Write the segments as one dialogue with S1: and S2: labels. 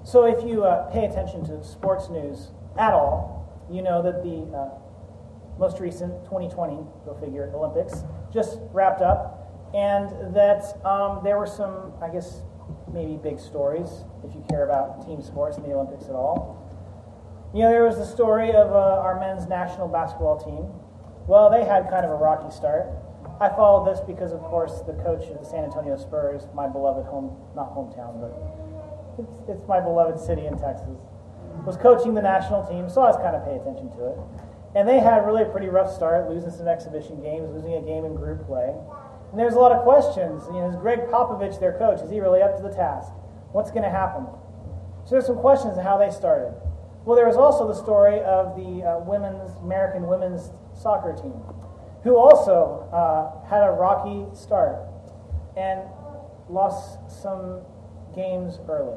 S1: So if you pay attention to sports news at all, you know that the most recent 2020, go figure, Olympics just wrapped up, and that there were some, I guess, maybe big stories, if you care about team sports in the Olympics at all. You know, there was the story of our men's national basketball team. Well, they had kind of a rocky start. I followed this because, of course, the coach of the San Antonio Spurs, my beloved not hometown, but it's my beloved city in Texas, was coaching the national team, so I was kind of paying attention to it. And they had really a pretty rough start, losing some exhibition games, losing a game in group play. And there's a lot of questions. You know, is Greg Popovich their coach? Is he really up to the task? What's going to happen? So there's some questions on how they started. Well, there was also the story of the American women's soccer team, who also had a rocky start and lost some games early.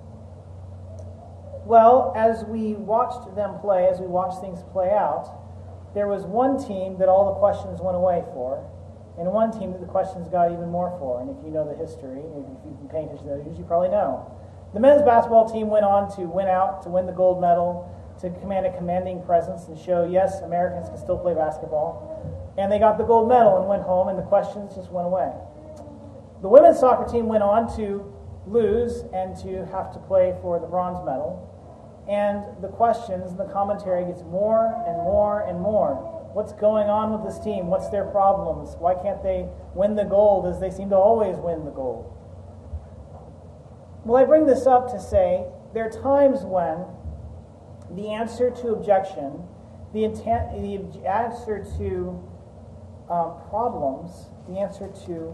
S1: Well, as we watched them play, as we watched things play out, there was one team that all the questions went away for, and one team that the questions got even more for. And if you know the history, if you've been paying attention to the news, you probably know. The men's basketball team went on to win the gold medal, to command a commanding presence and show, yes, Americans can still play basketball. And they got the gold medal and went home, and the questions just went away. The women's soccer team went on to lose and to have to play for the bronze medal. And the questions and the commentary gets more and more and more. What's going on with this team? What's their problems? Why can't they win the gold as they seem to always win the gold? Well, I bring this up to say there are times when the answer to objection, the answer to problems, the answer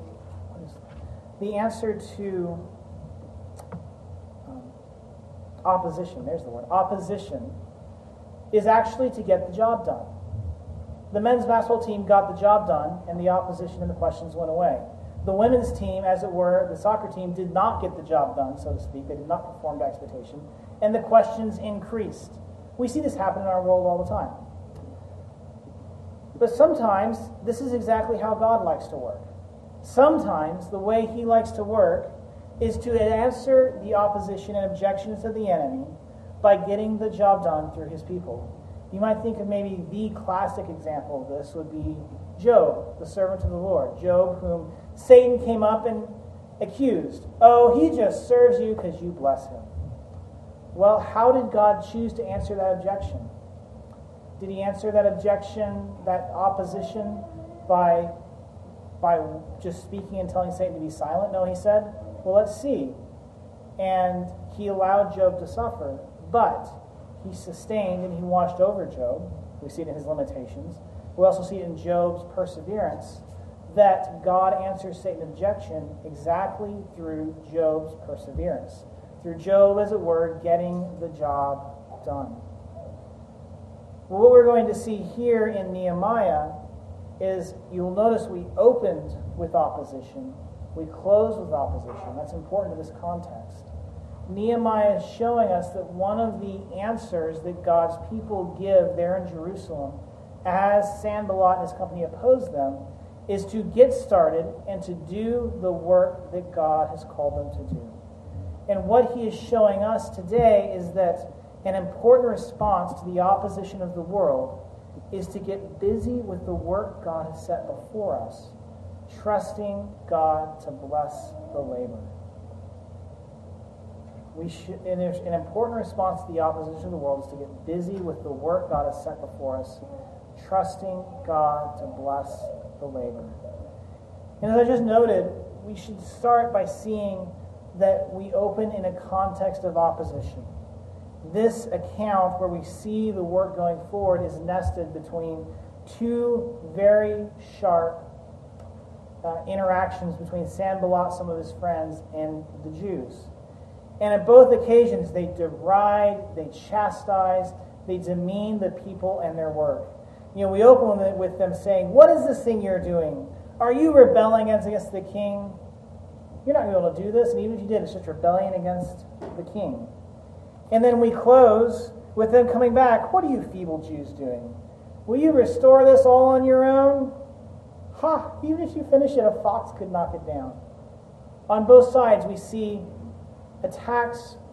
S1: to opposition, there's the word, opposition, is actually to get the job done. The men's basketball team got the job done, and the opposition and the questions went away. The women's team, as it were, the soccer team, did not get the job done, so to speak. They did not perform to expectation, and the questions increased. We see this happen in our world all the time. But sometimes, this is exactly how God likes to work. Sometimes, the way He likes to work is to answer the opposition and objections of the enemy by getting the job done through His people. You might think of maybe the classic example of this would be Job, the servant of the Lord. Job, whom Satan came up and accused. Oh, he just serves you because you bless him. Well, how did God choose to answer that objection? Did He answer that objection, that opposition, by just speaking and telling Satan to be silent? No, He said, well, let's see. And He allowed Job to suffer, but He sustained and He watched over Job. We see it in his limitations. We also see it in Job's perseverance, that God answers Satan's objection exactly through Job's perseverance. Through Job, as it were, getting the job done. Well, what we're going to see here in Nehemiah is, you'll notice we opened with opposition. We close with opposition. That's important to this context. Nehemiah is showing us that one of the answers that God's people give there in Jerusalem, as Sanballat and his company oppose them, is to get started and to do the work that God has called them to do. And what he is showing us today is that an important response to the opposition of the world is to get busy with the work God has set before us, trusting God to bless the labor. And an important response to the opposition of the world is to get busy with the work God has set before us, trusting God to bless the labor. And as I just noted, we should start by seeing that we open in a context of opposition. This account where we see the work going forward is nested between two very sharp interactions between Sanballat, some of his friends, and the Jews. And at both occasions, they deride, they chastise, they demean the people and their work. You know, we open with them saying, "What is this thing you're doing? Are you rebelling against the king? You're not going to be able to do this, and even if you did, it's just rebellion against the king." And then we close with them coming back. "What are you feeble Jews doing? Will you restore this all on your own? Ha! Even if you finish it, a fox could knock it down." On both sides, we see attacks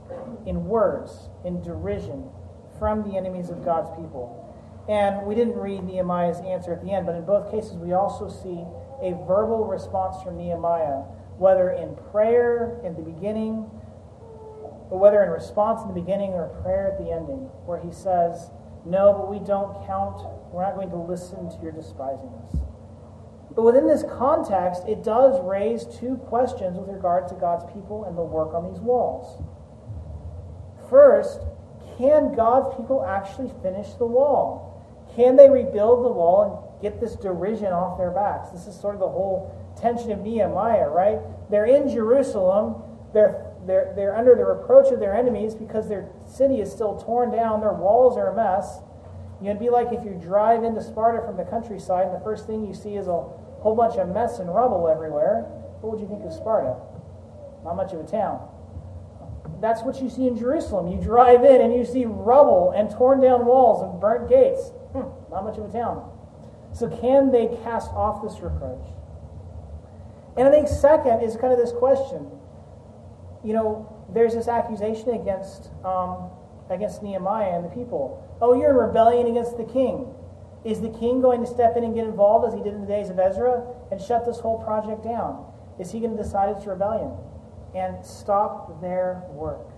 S1: in words, in derision from the enemies of God's people. And we didn't read Nehemiah's answer at the end, but in both cases we also see a verbal response from Nehemiah, whether in prayer in the beginning, or whether in response in the beginning or prayer at the ending, where he says, no, but we don't count, we're not going to listen to your despising us. But within this context, it does raise two questions with regard to God's people and the work on these walls. First, can God's people actually finish the wall? Can they rebuild the wall and get this derision off their backs? This is sort of the whole tension of Nehemiah, right? They're in Jerusalem. They're under the reproach of their enemies because their city is still torn down. Their walls are a mess. It'd be like if you drive into Sparta from the countryside and the first thing you see is a whole bunch of mess and rubble everywhere. What would you think of Sparta? Not much of a town. That's what you see in Jerusalem. You drive in and you see rubble and torn down walls and burnt gates. Not much of a town. So can they cast off this reproach? And I think second is kind of this question. There's this accusation against Nehemiah and the people. Oh, you're in rebellion against the king. Is the king going to step in and get involved as he did in the days of Ezra and shut this whole project down? Is he going to decide it's rebellion and stop their work?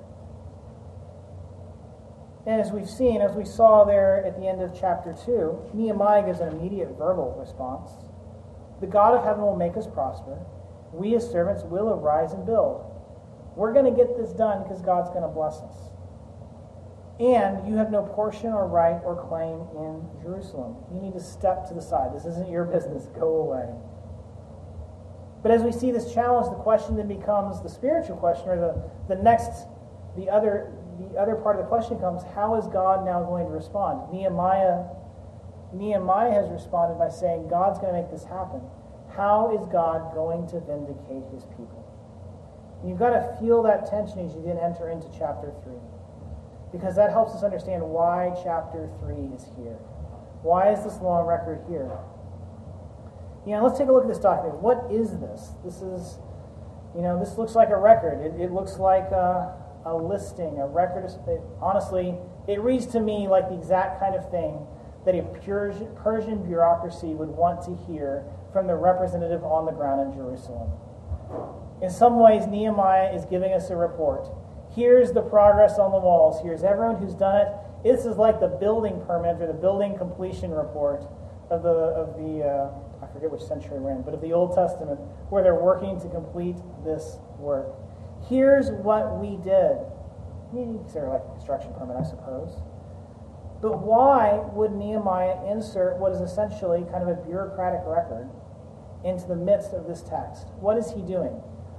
S1: And as we saw there at the end of chapter 2, Nehemiah gives an immediate verbal response. The God of heaven will make us prosper. We as servants will arise and build. We're going to get this done because God's going to bless us. And you have no portion or right or claim in Jerusalem. You need to step to the side. This isn't your business. Go away. But as we see this challenge, the question then becomes the spiritual question, or the other part of the question comes, how is God now going to respond? Nehemiah has responded by saying, God's going to make this happen. How is God going to vindicate his people? And you've got to feel that tension as you then enter into chapter 3. Because that helps us understand why chapter 3 is here. Why is this long record here? Let's take a look at this document. What is this? This looks like a record. It looks like a listing, a record. Honestly, it reads to me like the exact kind of thing that a Persian bureaucracy would want to hear from the representative on the ground in Jerusalem. In some ways, Nehemiah is giving us a report. Here's the progress on the walls. Here's everyone who's done it. This is like the building permit or the building completion report of the I forget which century we're in, but of the Old Testament, where they're working to complete this work. Here's what we did. You consider like a construction permit, I suppose. But why would Nehemiah insert what is essentially kind of a bureaucratic record into the midst of this text? What is he doing?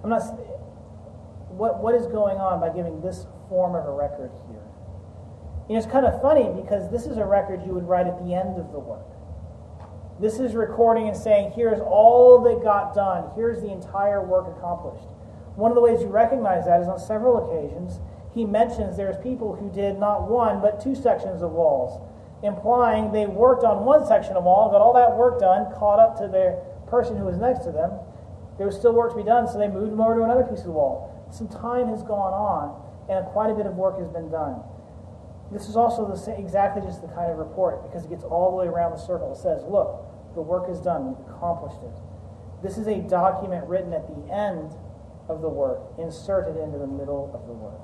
S1: What is going on by giving this form of a record here? It's kind of funny because this is a record you would write at the end of the work. This is recording and saying, here's all that got done. Here's the entire work accomplished. One of the ways you recognize that is on several occasions, he mentions there's people who did not one, but 2 sections of walls, implying they worked on one section of wall, got all that work done, caught up to the person who was next to them. There was still work to be done, so they moved them over to another piece of the wall. Some time has gone on, and quite a bit of work has been done. This is also exactly just the kind of report, because it gets all the way around the circle. It says, look, the work is done. We've accomplished it. This is a document written at the end of the work, inserted into the middle of the work.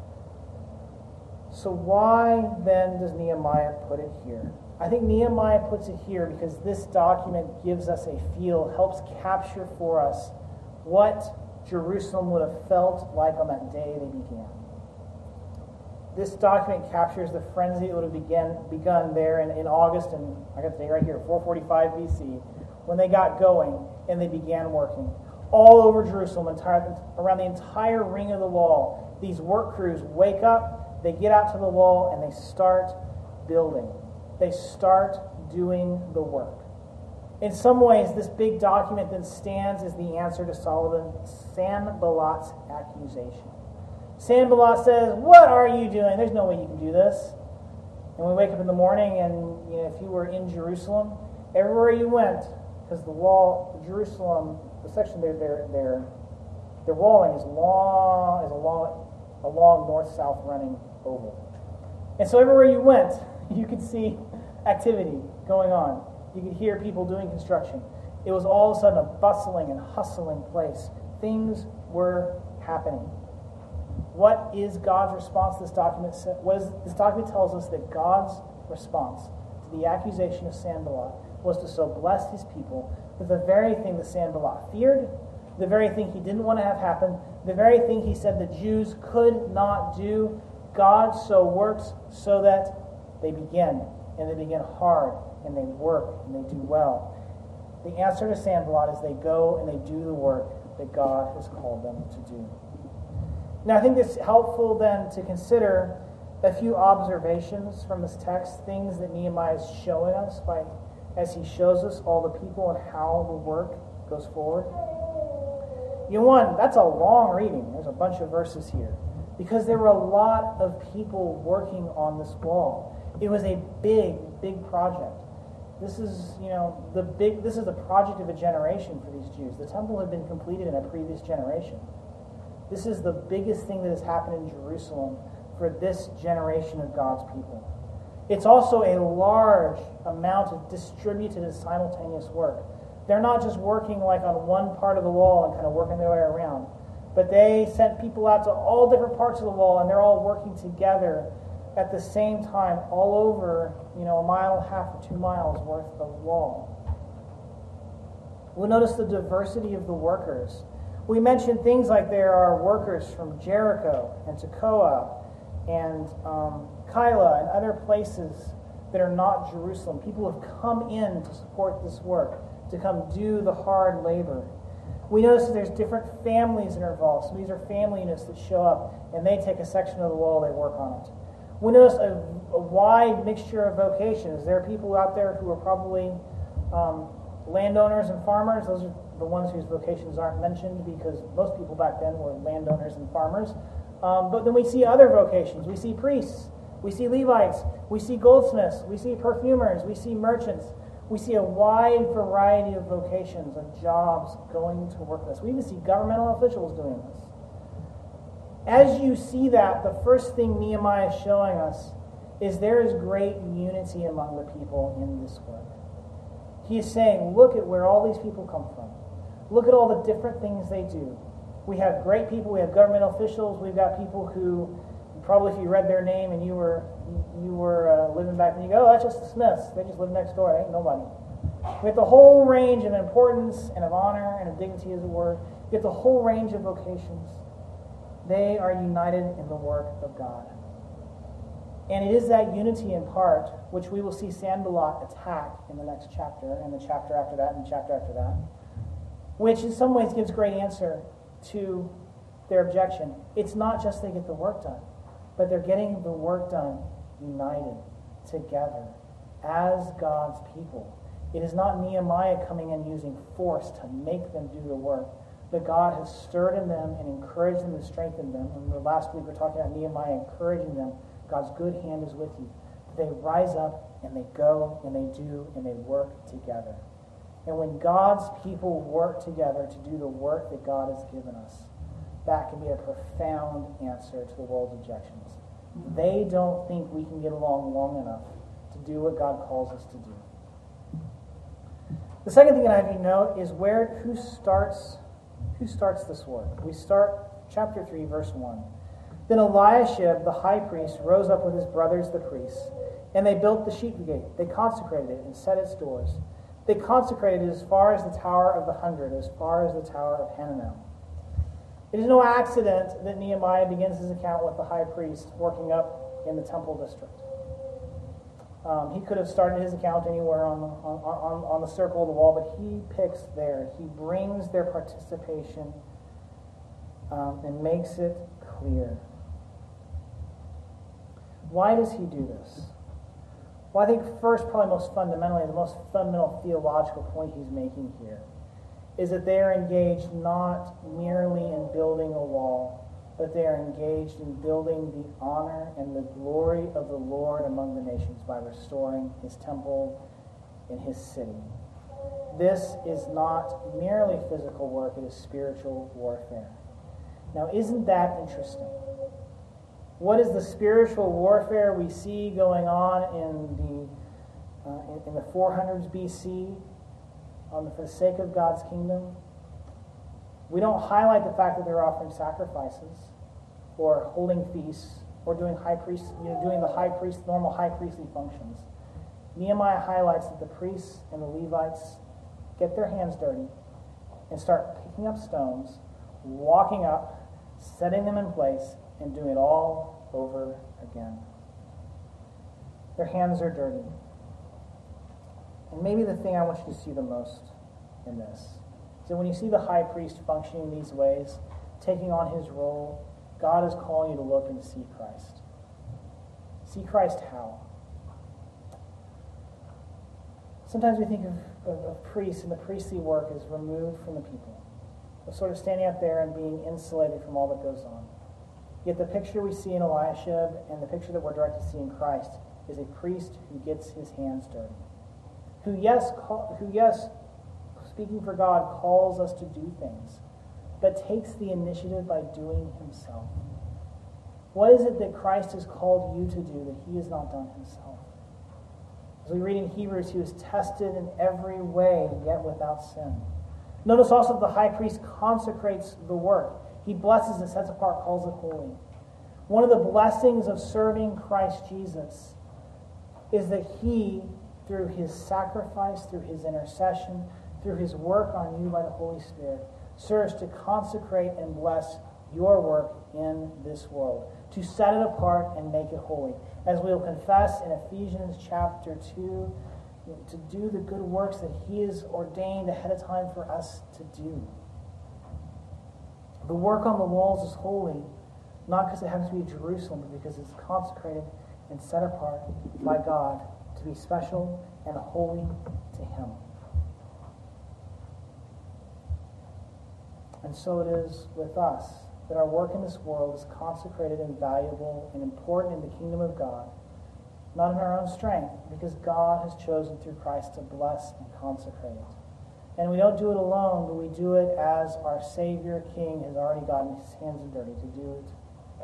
S1: So why then does Nehemiah put it here? I think Nehemiah puts it here because this document gives us a feel, helps capture for us what Jerusalem would have felt like on that day they began. This document captures the frenzy that would have begun there in August, and I got the date right here, 445 BC, when they got going and they began working. All over Jerusalem, around the entire ring of the wall, these work crews wake up, they get out to the wall, and they start building. They start doing the work. In some ways, this big document then stands as the answer to Sanballat's accusation. Sanballat says, what are you doing? There's no way you can do this. And we wake up in the morning, and if you were in Jerusalem, everywhere you went, because the wall, Jerusalem, the section their walling is long, a long north-south running oval. And so everywhere you went, you could see activity going on. You could hear people doing construction. It was all of a sudden a bustling and hustling place. Things were happening. What is God's response to this document? This document tells us that God's response to the accusation of Sanballat was to so bless his people that the very thing that Sanballat feared, the very thing he didn't want to have happen, the very thing he said the Jews could not do, God so works so that they begin, and they begin hard, and they work, and they do well. The answer to Sanballat is they go and they do the work that God has called them to do. Now, I think it's helpful then to consider a few observations from this text, things that Nehemiah is showing us as he shows us all the people and how the work goes forward. One, that's a long reading. There's a bunch of verses here because there were a lot of people working on this wall. It was a big, big project. This is, this is the project of a generation for these Jews. The temple had been completed in a previous generation. This is the biggest thing that has happened in Jerusalem for this generation of God's people. It's also a large amount of distributed and simultaneous work. They're not just working like on one part of the wall and kind of working their way around, but they sent people out to all different parts of the wall, and they're all working together at the same time all over, a mile and a half or 2 miles worth of wall. We'll notice the diversity of the workers. We mentioned things like there are workers from Jericho and Tekoa and Kyla and other places that are not Jerusalem. People have come in to support this work, to come do the hard labor. We notice that there's different families that are involved. So these are family units that show up, and they take a section of the wall, they work on it. We notice a wide mixture of vocations. There are people out there who are probably landowners and farmers. Those are the ones whose vocations aren't mentioned because most people back then were landowners and farmers. But then we see other vocations. We see priests. We see Levites. We see goldsmiths. We see perfumers. We see merchants. We see a wide variety of vocations, of jobs going to work with us. We even see governmental officials doing this. As you see that, the first thing Nehemiah is showing us is there is great unity among the people in this work. He is saying, look at where all these people come from. Look at all the different things they do. We have great people. We have government officials. We've got people who, probably if you read their name and you were living back then, you go, oh, that's just the Smiths. They just live next door. Ain't nobody. We have the whole range of importance and of honor and of dignity, as it were. We have the whole range of vocations. They are united in the work of God. And it is that unity in part which we will see Sanballat attack in the next chapter, and the chapter after that, and the chapter after that, which in some ways gives great answer to their objection. It's not just they get the work done, but they're getting the work done united, together, as God's people. It is not Nehemiah coming and using force to make them do the work, but God has stirred in them and encouraged them and strengthened them. And last week we were talking about Nehemiah encouraging them. God's good hand is with you. They rise up and they go and they do and they work together. And when God's people work together to do the work that God has given us, that can be a profound answer to the world's objections. They don't think we can get along long enough to do what God calls us to do. The second thing that I have you note is who starts this work. We start chapter 3, verse 1. Then Eliashib, the high priest, rose up with his brothers, the priests, and they built the sheep gate. They consecrated it and set its doors. They consecrated it as far as the Tower of the 100, as far as the Tower of Hananel. It is no accident that Nehemiah begins his account with the high priest working up in the temple district. He could have started his account anywhere on the circle of the wall, but he picks there. He brings their participation and makes it clear. Why does he do this? Well, I think first, probably most fundamentally, the most fundamental theological point he's making here is that they are engaged not merely in building a wall, but they are engaged in building the honor and the glory of the Lord among the nations by restoring his temple in his city. This is not merely physical work, it is spiritual warfare. Now, isn't that interesting? What is the spiritual warfare we see going on in the 400s BC for the sake of God's kingdom? We don't highlight the fact that they're offering sacrifices or holding feasts or doing doing the normal high priestly functions. Nehemiah highlights that the priests and the Levites get their hands dirty and start picking up stones, walking up, setting them in place, and doing it all over again. Their hands are dirty. And maybe the thing I want you to see the most in this is that when you see the high priest functioning these ways, taking on his role, God is calling you to look and see Christ. See Christ how? Sometimes we think of priests and the priestly work as removed from the people, of sort of standing up there and being insulated from all that goes on. Yet the picture we see in Eliashib and the picture that we're directed to see in Christ is a priest who gets his hands dirty, who yes, speaking for God, calls us to do things, but takes the initiative by doing himself. What is it that Christ has called you to do that he has not done himself? As we read in Hebrews, he was tested in every way, yet without sin. Notice also that the high priest consecrates the work. He blesses and sets apart, calls it holy. One of the blessings of serving Christ Jesus is that he, through his sacrifice, through his intercession, through his work on you by the Holy Spirit, serves to consecrate and bless your work in this world, to set it apart and make it holy. As we will confess in Ephesians chapter 2, to do the good works that he has ordained ahead of time for us to do. The work on the walls is holy, not because it happens to be Jerusalem, but because it's consecrated and set apart by God to be special and holy to him. And so it is with us, that our work in this world is consecrated and valuable and important in the kingdom of God, not in our own strength, because God has chosen through Christ to bless and consecrate it. And we don't do it alone, but we do it as our Savior King has already gotten his hands dirty to do it.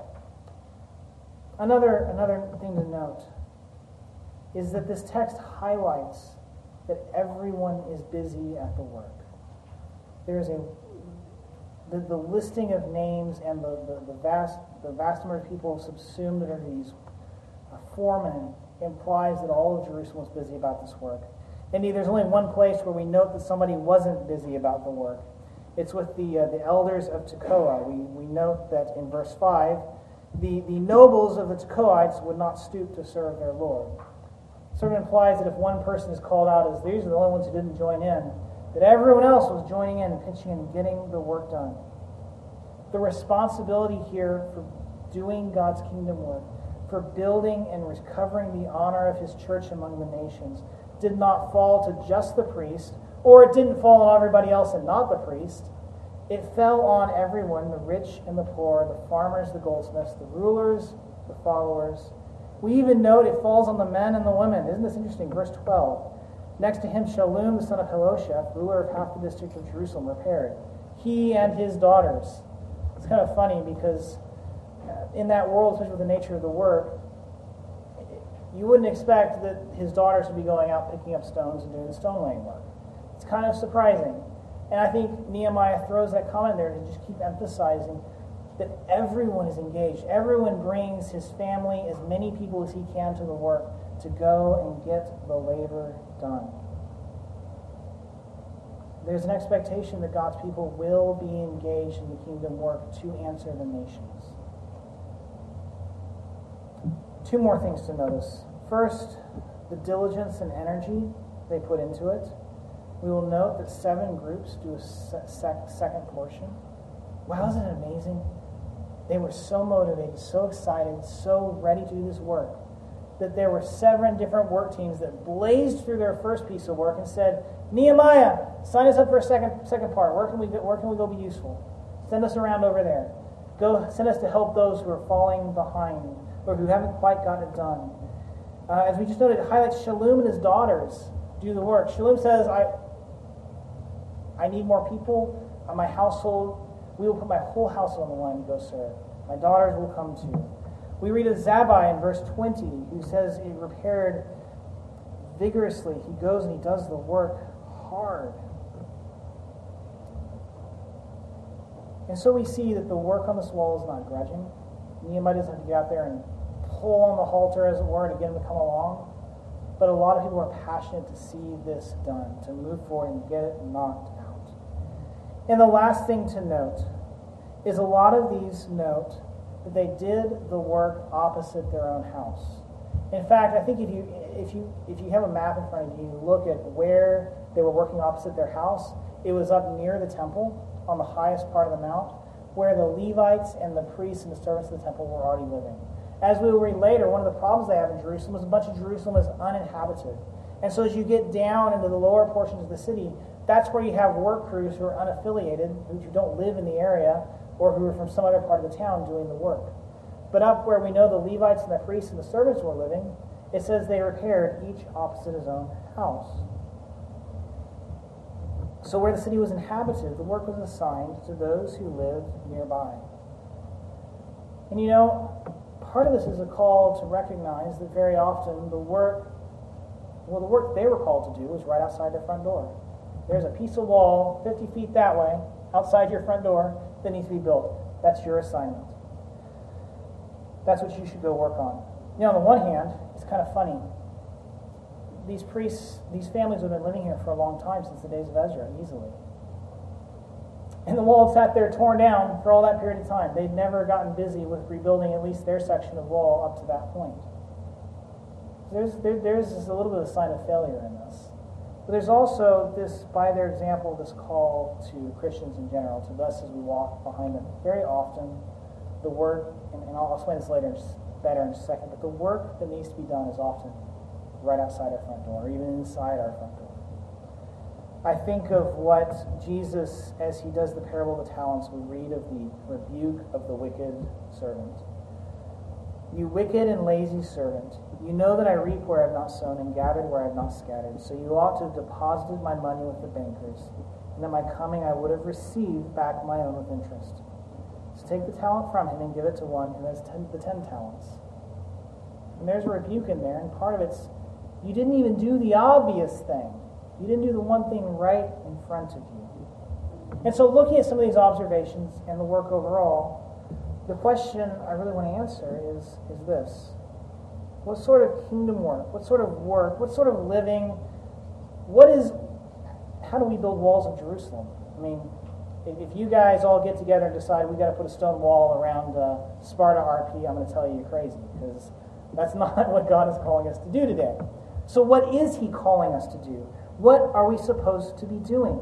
S1: Another thing to note is that this text highlights that everyone is busy at the work. There is the listing of names and the vast number of people subsumed under these foremen implies that all of Jerusalem was busy about this work. Indeed, there's only one place where we note that somebody wasn't busy about the work. It's with the elders of Tekoa. We note that in verse 5, the nobles of the Tekoites would not stoop to serve their Lord. It sort of implies that if one person is called out as these are the only ones who didn't join in, that everyone else was joining in, pitching in, getting the work done. The responsibility here for doing God's kingdom work, for building and recovering the honor of his church among the nations, did not fall to just the priest, or it didn't fall on everybody else and not the priest. It fell on everyone, the rich and the poor, the farmers, the goldsmiths, the rulers, the followers. We even note it falls on the men and the women. Isn't this interesting? Verse 12. Next to him, Shallum, the son of Helosheth, ruler of half the district of Jerusalem, repaired. He and his daughters. It's kind of funny because in that world, especially with the nature of the work, you wouldn't expect that his daughters would be going out picking up stones and doing the stone laying work. It's kind of surprising. And I think Nehemiah throws that comment there to just keep emphasizing that everyone is engaged. Everyone brings his family, as many people as he can to the work to go and get the labor done. There's an expectation that God's people will be engaged in the kingdom work to answer the nations. Two more things to notice. First, the diligence and energy they put into it. We will note that 7 groups do a second portion. Wow, isn't it amazing? They were so motivated, so excited, so ready to do this work, that there were 7 different work teams that blazed through their first piece of work and said, Nehemiah, sign us up for a second part. Where can we go be useful? Send us around over there. Go send us to help those who are falling behind or who haven't quite gotten it done. As we just noted, it highlights Shallum and his daughters do the work. Shallum says, I need more people. My household, we will put my whole household on the line to go serve. My daughters will come too. We read of Zabbai in verse 20, who says he repaired vigorously. He goes and he does the work hard. And so we see that the work on this wall is not grudging. Nehemiah doesn't have to get out there and pull on the halter, as it were, to get him to come along. But a lot of people are passionate to see this done, to move forward and get it knocked out. And the last thing to note is a lot of these note that they did the work opposite their own house. In fact, I think if you have a map in front of you, you look at where they were working opposite their house, it was up near the temple on the highest part of the mount, where the Levites and the priests and the servants of the temple were already living. As we will read later, one of the problems they have in Jerusalem is a bunch of Jerusalem is uninhabited. And so as you get down into the lower portions of the city, that's where you have work crews who are unaffiliated, who don't live in the area, or who are from some other part of the town doing the work. But up where we know the Levites and the priests and the servants were living, it says they repaired each opposite his own house. So where the city was inhabited, the work was assigned to those who lived nearby. And you know, part of this is a call to recognize that very often the work they were called to do was right outside their front door. There's a piece of wall 50 feet that way, outside your front door, that needs to be built. That's your assignment. That's what you should go work on. You know, on the one hand, it's kind of funny. These priests, these families have been living here for a long time, since the days of Ezra, easily. And the wall had sat there torn down for all that period of time. They'd never gotten busy with rebuilding at least their section of wall up to that point. There's just a little bit of a sign of failure in this. But there's also this, by their example, this call to Christians in general, to us as we walk behind them. Very often, the work, and I'll explain this later better in just a second, but the work that needs to be done is often right outside our front door, or even inside our front door. I think of what Jesus, as he does the parable of the talents, we read of the rebuke of the wicked servant. You wicked and lazy servant, you know that I reap where I have not sown and gathered where I have not scattered. So you ought to have deposited my money with the bankers, and at my coming I would have received back my own with interest. So take the talent from him and give it to one who has the 10 talents. And there's a rebuke in there, and part of it's, you didn't even do the obvious thing. You didn't do the one thing right in front of you. And so looking at some of these observations and the work overall, the question I really want to answer is this. What sort of kingdom work, what sort of work, what sort of living, how do we build walls of Jerusalem? I mean, if you guys all get together and decide we've got to put a stone wall around Sparta RP, I'm going to tell you you're crazy, because that's not what God is calling us to do today. So what is he calling us to do? What are we supposed to be doing?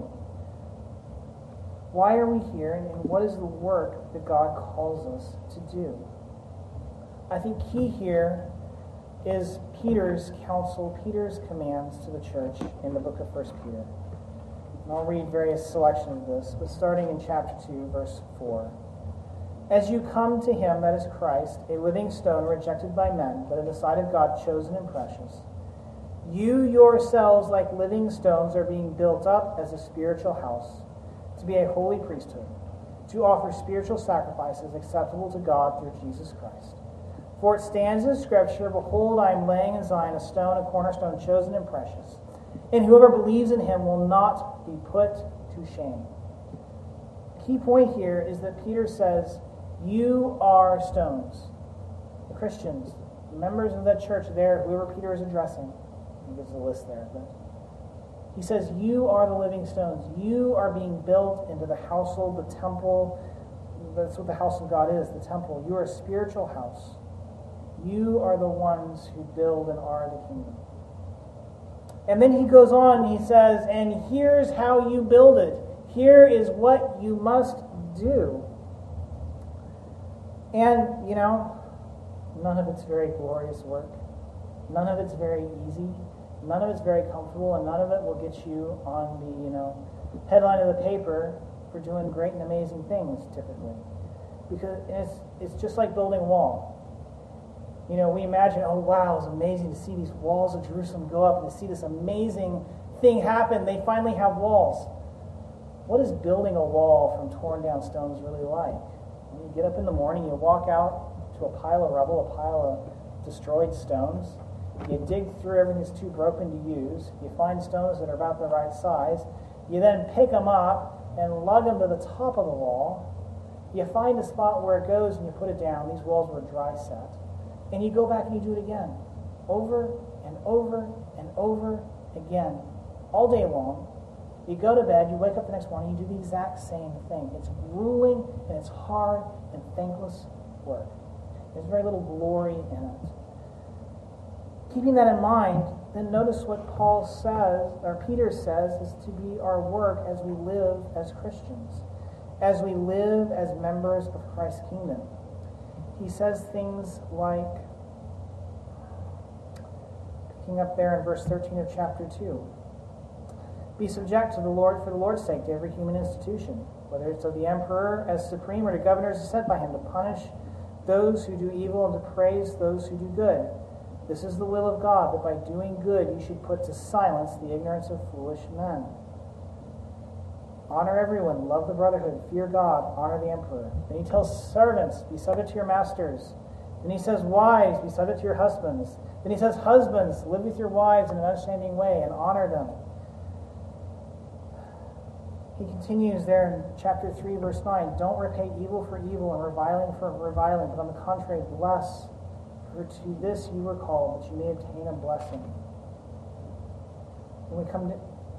S1: Why are we here, and what is the work that God calls us to do? I think key here is Peter's counsel, Peter's commands to the church in the book of 1 Peter. And I'll read various selections of this, but starting in chapter 2, verse 4. As you come to him, that is Christ, a living stone rejected by men, but in the sight of God chosen and precious, you yourselves, like living stones, are being built up as a spiritual house, to be a holy priesthood, to offer spiritual sacrifices acceptable to God through Jesus Christ. For it stands in Scripture, behold, I am laying in Zion a stone, a cornerstone, chosen and precious, and whoever believes in him will not be put to shame. Key point here is that Peter says, you are stones. The Christians, members of that church there, whoever Peter is addressing, he gives a list there, but he says, you are the living stones. You are being built into the household, the temple. That's what the house of God is, the temple. You are a spiritual house. You are the ones who build and are the kingdom. And then he goes on, he says, and here's how you build it. Here is what you must do. And, you know, none of it's very glorious work. None of it's very easy. None of it's very comfortable, and none of it will get you on the, headline of the paper for doing great and amazing things, typically. Because it's just like building a wall. We imagine, oh wow, it's amazing to see these walls of Jerusalem go up and to see this amazing thing happen. They finally have walls. What is building a wall from torn down stones really like? When you get up in the morning, you walk out to a pile of rubble, a pile of destroyed stones. You dig through everything that's too broken to use. You find stones that are about the right size. You then pick them up and lug them to the top of the wall. You find a spot where it goes and you put it down. These walls were dry set. And you go back and you do it again. Over and over and over again. All day long. You go to bed, you wake up the next morning, you do the exact same thing. It's grueling and it's hard and thankless work. There's very little glory in it. Keeping that in mind, then notice what Paul says, or Peter says, is to be our work as we live as Christians, as we live as members of Christ's kingdom. He says things like, picking up there in verse 13 of chapter 2, be subject to the Lord for the Lord's sake to every human institution, whether it's of the emperor as supreme or to governors sent by him to punish those who do evil and to praise those who do good. This is the will of God, that by doing good you should put to silence the ignorance of foolish men. Honor everyone, love the brotherhood, fear God, honor the emperor. Then he tells servants, be subject to your masters. Then he says, wives, be subject to your husbands. Then he says, husbands, live with your wives in an understanding way and honor them. He continues there in chapter 3, verse 9, don't repay evil for evil and reviling for reviling, but on the contrary, bless. For to this you were called, that you may obtain a blessing. When we come to,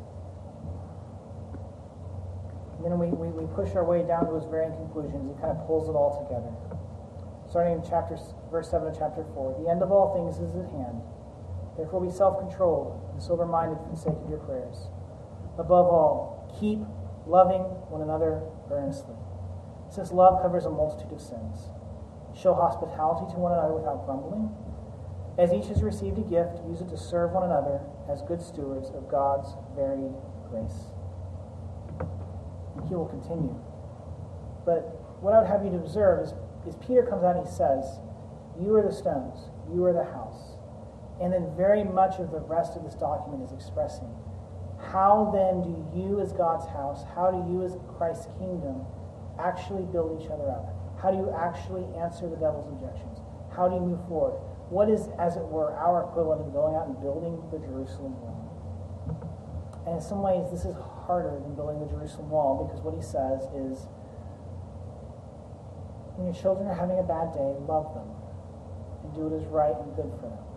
S1: and then we push our way down to his varying conclusions. He kind of pulls it all together. Starting in verse 7 of chapter 4. The end of all things is at hand. Therefore be self-controlled and sober-minded for the sake of your prayers. Above all, keep loving one another earnestly, since love covers a multitude of sins. Show hospitality to one another without grumbling. As each has received a gift, use it to serve one another as good stewards of God's varied grace. And he will continue. But what I would have you to observe is Peter comes out and he says, you are the stones, you are the house. And then very much of the rest of this document is expressing, how then do you as God's house, how do you as Christ's kingdom actually build each other up? How do you actually answer the devil's objections? How do you move forward? What is, as it were, our equivalent of going out and building the Jerusalem wall? And in some ways, this is harder than building the Jerusalem wall, because what he says is, when your children are having a bad day, love them and do what is right and good for them.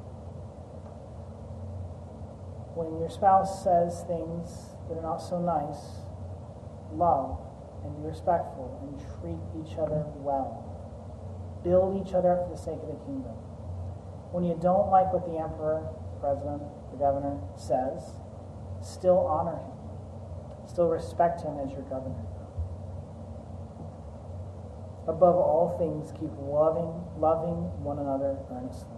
S1: When your spouse says things that are not so nice, love and be respectful and treat each other well. Build each other up for the sake of the kingdom. When you don't like what the emperor, the president, the governor says, still honor him. Still respect him as your governor. Above all things, keep loving one another earnestly.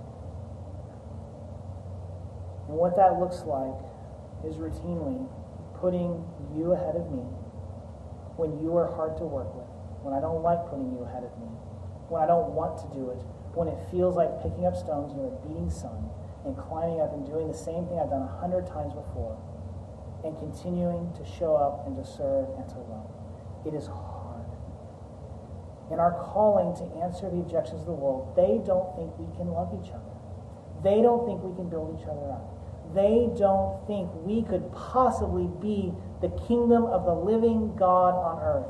S1: And what that looks like is routinely putting you ahead of me when you are hard to work with, when I don't like putting you ahead of me, when I don't want to do it, when it feels like picking up stones near a beating sun and climbing up and doing the same thing I've done 100 times before and continuing to show up and to serve and to love. It is hard. In our calling to answer the objections of the world, they don't think we can love each other. They don't think we can build each other up. They don't think we could possibly be the kingdom of the living God on earth.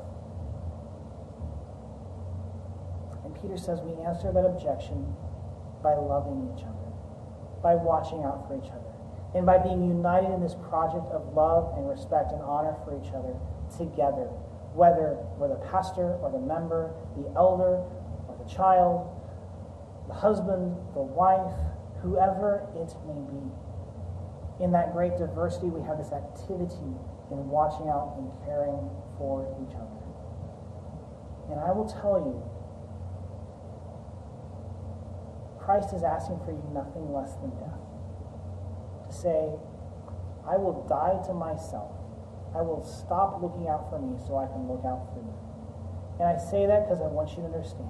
S1: And Peter says we answer that objection by loving each other, by watching out for each other, and by being united in this project of love and respect and honor for each other together, whether we're the pastor or the member, the elder or the child, the husband, the wife, whoever it may be. In that great diversity, we have this activity in watching out and caring for each other. And I will tell you, Christ is asking for you nothing less than death. To say, I will die to myself. I will stop looking out for me so I can look out for you. And I say that because I want you to understand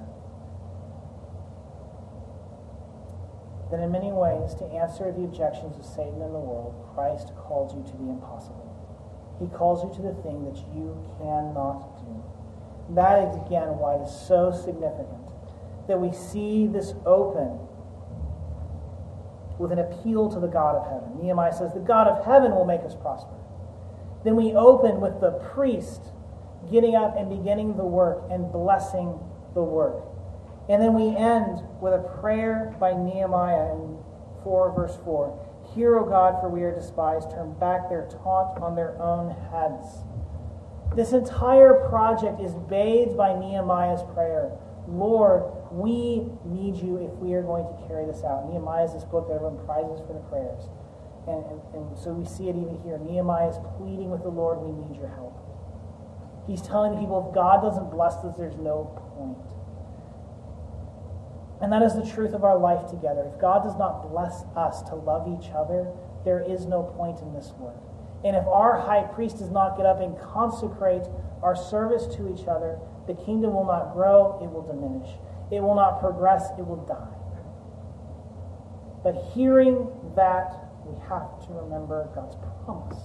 S1: that in many ways, to answer the objections of Satan in the world, Christ calls you to the impossible. He calls you to the thing that you cannot do. That is, again, why it is so significant that we see this open with an appeal to the God of heaven. Nehemiah says, the God of heaven will make us prosper. Then we open with the priest getting up and beginning the work and blessing the work. And then we end with a prayer by Nehemiah in 4 verse 4. Hear, O God, for we are despised. Turn back their taunt on their own heads. This entire project is bathed by Nehemiah's prayer. Lord, we need you if we are going to carry this out. Nehemiah is this book that everyone prizes for the prayers. And so we see it even here. Nehemiah is pleading with the Lord, we need your help. He's telling the people, if God doesn't bless us, there's no point. And that is the truth of our life together. If God does not bless us to love each other, there is no point in this work. And if our high priest does not get up and consecrate our service to each other, the kingdom will not grow, it will diminish. It will not progress, it will die. But hearing that, we have to remember God's promise.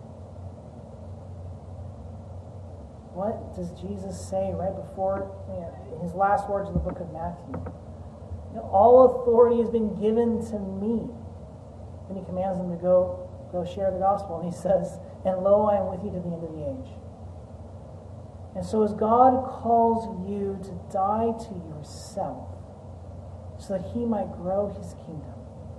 S1: What does Jesus say right before his last words in the book of Matthew? All authority has been given to me. And he commands them to go share the gospel. And he says, and lo, I am with you to the end of the age. And so as God calls you to die to yourself so that he might grow his kingdom,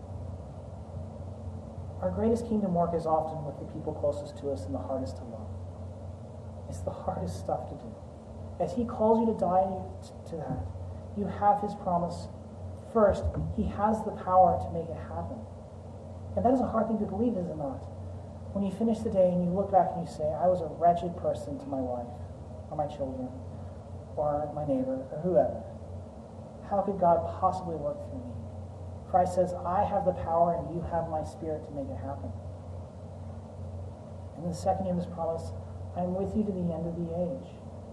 S1: our greatest kingdom work is often with the people closest to us and the hardest to love. It's the hardest stuff to do. As he calls you to die to that, you have his promise. First, he has the power to make it happen. And that is a hard thing to believe, is it not? When you finish the day and you look back and you say, I was a wretched person to my wife, or my children, or my neighbor, or whoever. How could God possibly work through me? Christ says, I have the power and you have my spirit to make it happen. And the second in this promise, I'm with you to the end of the age.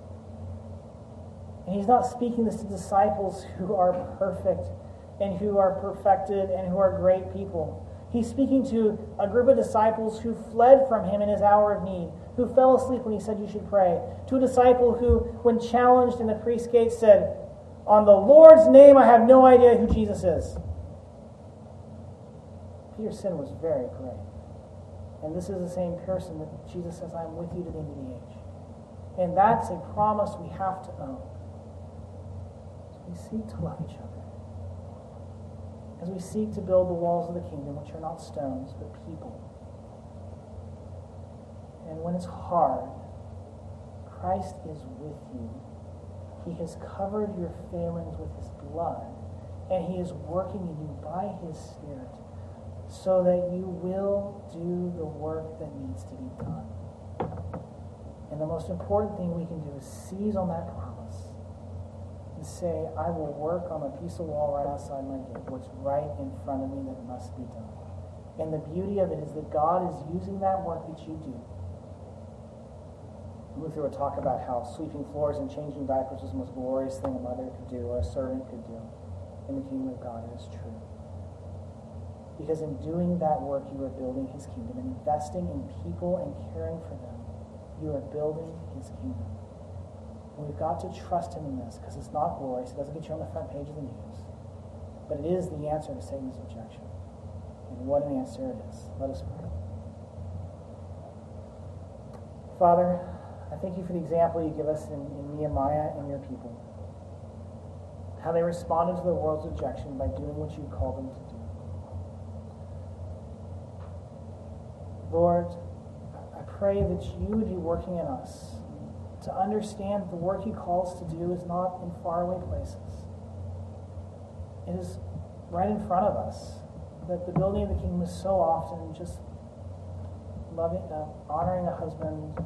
S1: And he's not speaking this to disciples who are perfect and who are perfected and who are great people. He's speaking to a group of disciples who fled from him in his hour of need, who fell asleep when he said you should pray, to a disciple who, when challenged in the priest's gate, said, on the Lord's name I have no idea who Jesus is. Peter's sin was very great. And this is the same person that Jesus says, I am with you to the end of the age. And that's a promise we have to own. As we seek to love each other. As we seek to build the walls of the kingdom, which are not stones, but people. And when it's hard, Christ is with you. He has covered your failings with his blood, and he is working in you by his Spirit so that you will do the work that needs to be done. And the most important thing we can do is seize on that promise and say, I will work on a piece of wall right outside my gate, what's right in front of me that must be done. And the beauty of it is that God is using that work that you do. Luther would talk about how sweeping floors and changing diapers was the most glorious thing a mother could do or a servant could do in the kingdom of God. It is true. Because in doing that work, you are building his kingdom. And investing in people and caring for them, you are building his kingdom. And we've got to trust him in this, because it's not glorious. It doesn't get you on the front page of the news. But it is the answer to Satan's rejection. And what an answer it is. Let us pray. Father, I thank you for the example you give us in Nehemiah and your people. How they responded to the world's rejection by doing what you called them to do. Lord, I pray that you would be working in us to understand that the work you call us to do is not in faraway places. It is right in front of us. That the building of the kingdom is so often just loving, honoring a husband,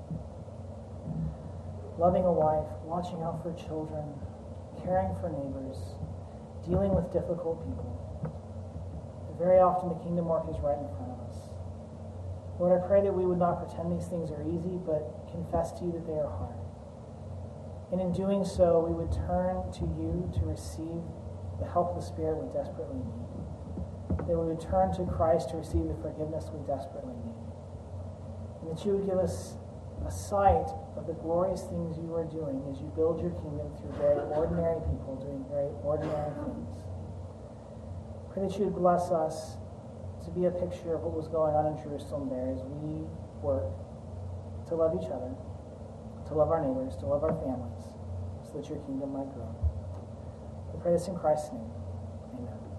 S1: loving a wife, watching out for children, caring for neighbors, dealing with difficult people. Very often the kingdom work is right in front of us. Lord, I pray that we would not pretend these things are easy, but confess to you that they are hard. And in doing so, we would turn to you to receive the help of the Spirit we desperately need. That we would turn to Christ to receive the forgiveness we desperately need. And that you would give us a sight of the glorious things you are doing as you build your kingdom through very ordinary people doing very ordinary things. Pray that you would bless us to be a picture of what was going on in Jerusalem there as we work to love each other, to love our neighbors, to love our families, so that your kingdom might grow. We pray this in Christ's name. Amen.